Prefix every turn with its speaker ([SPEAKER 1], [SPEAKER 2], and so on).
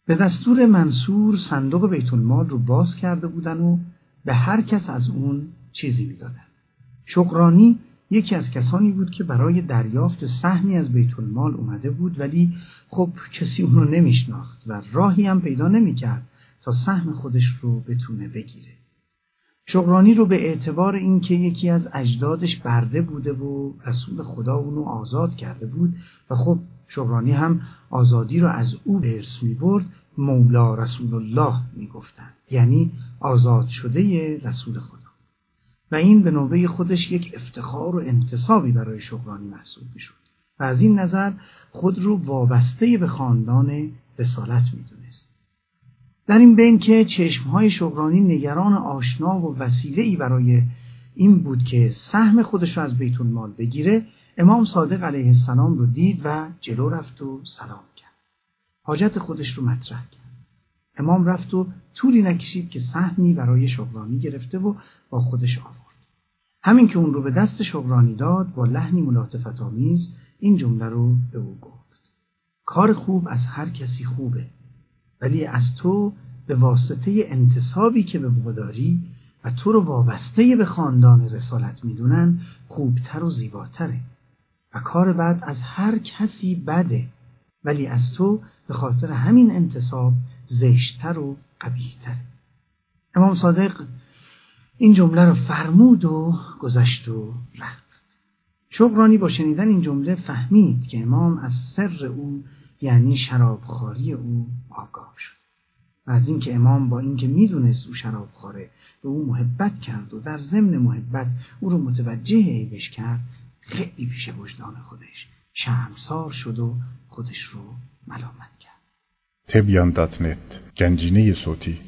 [SPEAKER 1] به دستور منصور صندوق بیت المال رو باز کرده بودن و به هر کس از اون چیزی میدادن. شقرانی یکی از کسانی بود که برای دریافت سهمی از بیت المال اومده بود، ولی خب کسی اونو نمیشناخت و راهی هم پیدا نمیکرد تا سهم خودش رو بتونه بگیره. شقرانی رو به اعتبار اینکه یکی از اجدادش برده بوده و رسول خدا اونو آزاد کرده بود و خب شقرانی هم آزادی رو از او به ارث می‌برد، مولا رسول الله میگفتن، یعنی آزاد شده رسول خدا. و این به نوبه خودش یک افتخار و انتصابی برای شقرانی محسوب میشد و از این نظر خود رو وابسته به خاندان رسالت میدونست. در این بین که چشمهای شقرانی نگران آشنا و وسیله‌ای برای این بود که سهم خودش رو از بیت المال بگیره، امام صادق علیه السلام رو دید و جلو رفت و سلام کرد. حاجت خودش رو مطرح کرد. امام رفت و طولی نکشید که سهمی برای شقرانی گرفته و با خودش آورد. همین که اون رو به دست شقرانی داد، با لحنی ملاطفت آمیز این جمله رو به او گفت: کار خوب از هر کسی خوبه، ولی از تو به واسطه انتسابی که به ما داری و تو رو وابسته به خاندان رسالت میدونن خوبتر و زیباتره. و کار بد از هر کسی بده، ولی از تو به خاطر همین انتساب زشتر و قبیح‌تره. امام صادق این جمله رو فرمود و گذشت و رفت. شقرانی با شنیدن این جمله فهمید که امام از سر او یعنی شرابخواری او آگاه شد و از اینکه امام با اینکه میدونست او شرابخواره به او محبت کرد و در ضمن محبت او رو متوجه عیبش کرد، خیلی پیش وجدان خودش شرمسار شد و خودش رو ملامت کرد.
[SPEAKER 2] تبیان.net گنجینه صوتی